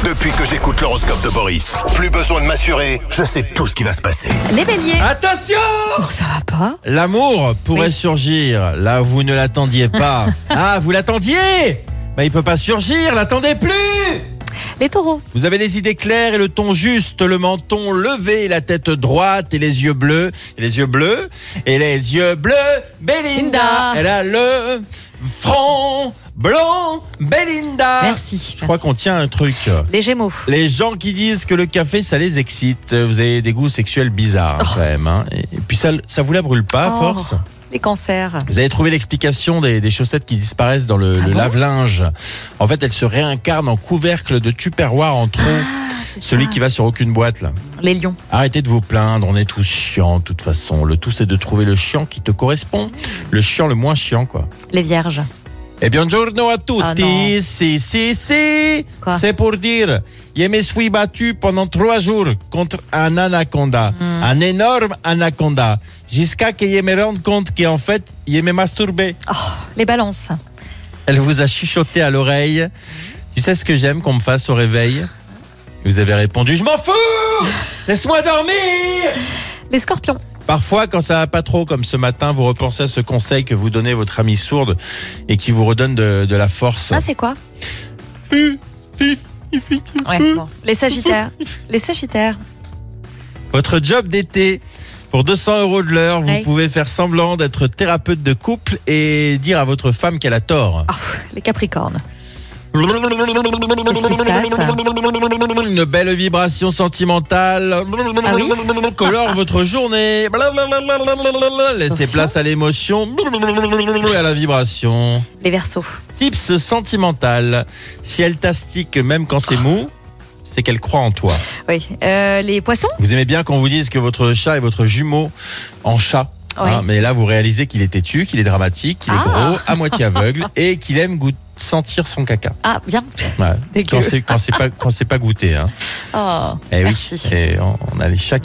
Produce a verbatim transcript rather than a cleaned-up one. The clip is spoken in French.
Depuis que j'écoute l'horoscope de Boris, plus besoin de m'assurer, je sais tout ce qui va se passer. Les béliers. Attention! Oh, ça va pas. L'amour pourrait Oui. surgir là où vous ne l'attendiez pas. Ah, vous l'attendiez? Bah, il peut pas surgir, l'attendez plus! Les taureaux. Vous avez les idées claires et le ton juste, le menton levé, la tête droite et les yeux bleus. Et les yeux bleus et les yeux bleus. Belinda, Linda. elle a le front blanc. Belinda. Merci. Je crois qu'on tient un truc. Les gémeaux. Les gens qui disent que le café, ça les excite. Vous avez des goûts sexuels bizarres, hein, quand même. Hein. Et puis ça, ça vous la brûle pas, à Oh. force? Les cancers. Vous avez trouvé l'explication des, des chaussettes qui disparaissent dans le, Ah le bon lave-linge. En fait, elles se réincarnent en couvercle de Tupperware en trop. C'est Celui ça. qui va sur aucune boîte, là. Les lions. Arrêtez de vous plaindre, on est tous chiants de toute façon. Le tout, c'est de trouver le chiant qui te correspond. Le chiant le moins chiant, quoi. Les vierges. Eh bien, buongiorno a tutti. Ah non. si, si, si. Quoi? C'est pour dire, je me suis battu pendant trois jours contre un anaconda. Hmm. Un énorme anaconda. Jusqu'à que je me rende compte qu'en fait, je me masturbé. Oh, les balances. Elle vous a chuchoté à l'oreille. Tu sais ce que j'aime qu'on me fasse au réveil? Vous avez répondu, je m'en fous! Laisse-moi dormir! Les scorpions. Parfois, quand ça va pas trop, comme ce matin, vous repensez à ce conseil que vous donnez votre amie sourde et qui vous redonne de, de la force. Ah, c'est quoi? Ouais, bon. Les sagittaires. Les sagittaires. Votre job d'été, pour deux cents euros de l'heure, vous Ouais. pouvez faire semblant d'être thérapeute de couple et dire à votre femme qu'elle a tort. Oh, les capricornes. Qu'est-ce qui se passe? Une belle vibration sentimentale Ah oui colore votre journée. Laissez Attention. place à l'émotion et à la vibration. Les verseaux. Tips sentimental. Si elle t'astique même quand c'est mou, c'est qu'elle croit en toi. Oui. Euh, les poissons. Vous aimez bien qu'on vous dise que votre chat est votre jumeau en chat. Oui. Hein, mais là, vous réalisez qu'il est têtu, qu'il est dramatique, qu'il est Ah. gros, à moitié aveugle et qu'il aime goût- sentir son caca. Ah, bien. Ouais. Dégueu. Quand c'est quand c'est pas quand c'est pas goûté. Hein. Oh, Eh oui. merci. Et on, on a les chats